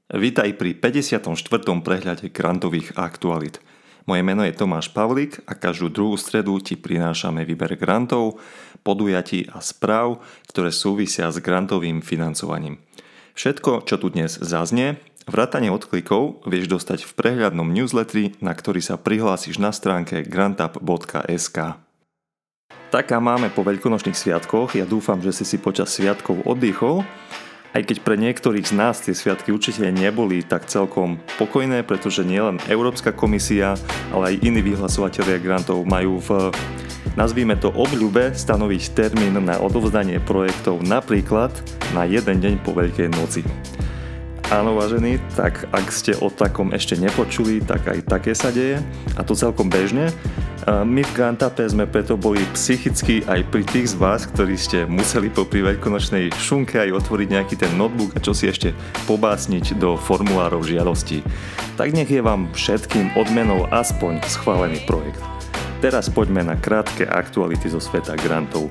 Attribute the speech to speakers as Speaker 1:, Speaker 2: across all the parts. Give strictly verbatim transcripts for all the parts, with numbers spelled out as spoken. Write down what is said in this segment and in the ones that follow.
Speaker 1: Vítaj pri päťdesiatom štvrtom prehľade grantových aktualít. Moje meno je Tomáš Pavlík a každú druhú stredu ti prinášame výber grantov, podujatí a správ, ktoré súvisia s grantovým financovaním. Všetko, čo tu dnes zaznie, vrátane odklikov, vieš dostať v prehľadnom newsletteri, na ktorý sa prihlásiš na stránke grantup bodka es ká. Taká máme po veľkonočných sviatkoch. Ja dúfam, že si si počas sviatkov oddychol. Aj keď pre niektorých z nás tie sviatky určite neboli tak celkom pokojné, pretože nielen Európska komisia, ale aj iní vyhlasovatelia grantov majú v, nazvime to, obľúbe stanoviť termín na odovzdanie projektov napríklad na jeden deň po Veľkej noci. Áno, vážení, tak ak ste o takom ešte nepočuli, tak aj také sa deje, a to celkom bežne. My v Grantupe sme preto boli psychicky aj pri tých z vás, ktorí ste museli popri veľkonočnej šunke aj otvoriť nejaký ten notebook a čo si ešte pobásniť do formulárov žiadostí. Tak nech je vám všetkým odmenou aspoň schválený projekt. Teraz poďme na krátke aktuality zo sveta grantov.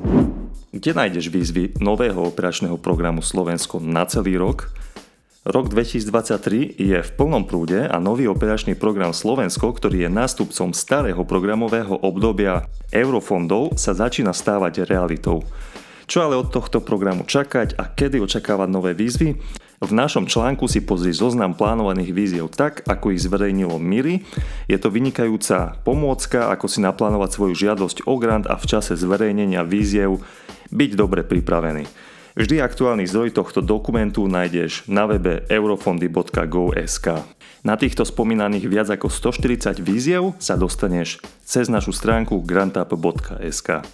Speaker 1: Kde nájdeš výzvy nového operačného programu Slovensko na celý rok? Rok dvetisícdvadsaťtri je v plnom prúde a nový operačný program Slovensko, ktorý je nástupcom starého programového obdobia eurofondov, sa začína stávať realitou. Čo ale od tohto programu čakať a kedy očakávať nové výzvy? V našom článku si pozri zoznam plánovaných výziev tak, ako ich zverejnilo Miri. Je to vynikajúca pomôcka, ako si naplánovať svoju žiadosť o grant a v čase zverejnenia výziev byť dobre pripravený. Vždy aktuálny zdroj tohto dokumentu nájdeš na webe eurofondy bodka gov bodka es ká. Na týchto spomínaných viac ako stoštyridsať výziev sa dostaneš cez našu stránku grantup bodka es ká.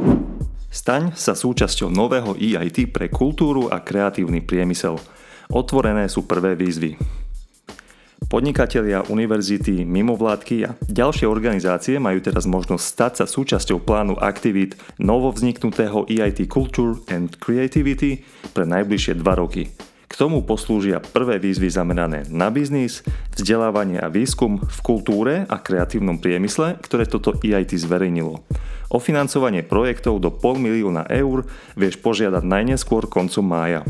Speaker 1: Staň sa súčasťou nového í aj té pre kultúru a kreatívny priemysel. Otvorené sú prvé výzvy. Podnikatelia, univerzity, mimovládky a ďalšie organizácie majú teraz možnosť stať sa súčasťou plánu aktivít novovzniknutého í aj té Culture and Creativity pre najbližšie dva roky. K tomu poslúžia prvé výzvy zamerané na biznis, vzdelávanie a výskum v kultúre a kreatívnom priemysle, ktoré toto í aj té zverejnilo. O financovanie projektov do pol milióna eur vieš požiadať najneskôr koncom mája.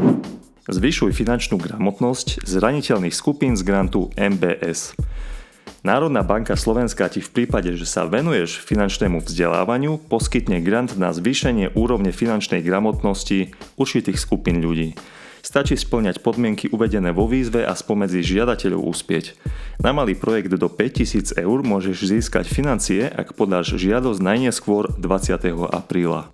Speaker 1: Zvyšuj finančnú gramotnosť zraniteľných skupín z grantu em bé es. Národná banka Slovenska ti v prípade, že sa venuješ finančnému vzdelávaniu, poskytne grant na zvýšenie úrovne finančnej gramotnosti určitých skupín ľudí. Stačí spĺňať podmienky uvedené vo výzve a spomedzi žiadateľov uspieť. Na malý projekt do päťtisíc eur môžeš získať financie, ak podáš žiadosť najneskôr dvadsiateho apríla.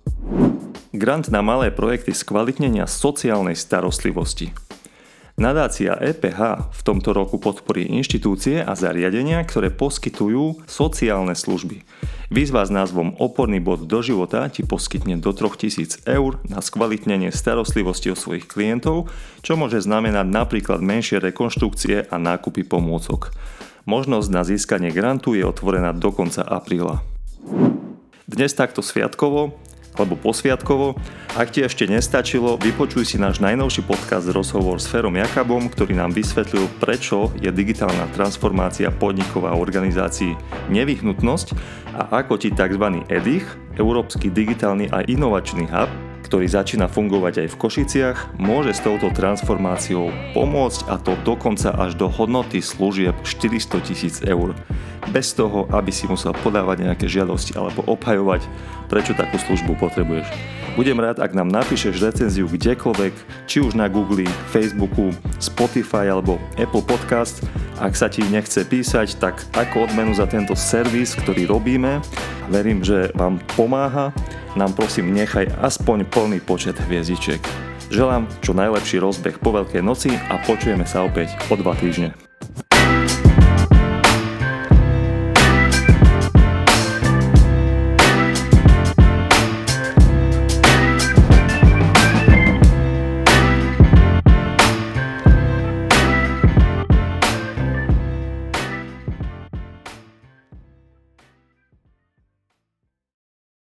Speaker 1: Grant na malé projekty skvalitnenia sociálnej starostlivosti. Nadácia é pé há v tomto roku podporí inštitúcie a zariadenia, ktoré poskytujú sociálne služby. Výzva s názvom Oporný bod do života ti poskytne do tritisíc eur na skvalitnenie starostlivosti o svojich klientov, čo môže znamenať napríklad menšie rekonštrukcie a nákupy pomôcok. Možnosť na získanie grantu je otvorená do konca apríla. Dnes takto sviatkovo alebo posviatkovo. Ak ti ešte nestačilo, vypočuj si náš najnovší podcast rozhovor s Ferom Jakabom, ktorý nám vysvetlil, prečo je digitálna transformácia podnikov a organizácií nevyhnutnosť a ako ti tzv. EDIH, Európsky digitálny a inovačný hub, ktorý začína fungovať aj v Košiciach, môže s touto transformáciou pomôcť, a to dokonca až do hodnoty služieb štyristotisíc eur. Bez toho, aby si musel podávať nejaké žiadosti alebo obhajovať, prečo takú službu potrebuješ. Budem rád, ak nám napíšeš recenziu kdekoľvek, či už na Google, Facebooku, Spotify alebo Apple Podcast. Ak sa ti nechce písať, tak ako odmenu za tento servis, ktorý robíme, a verím, že vám pomáha, nám prosím nechaj aspoň plný počet hviezdičiek. Želám čo najlepší rozbeh po Veľkej noci a počujeme sa opäť o dva týždne.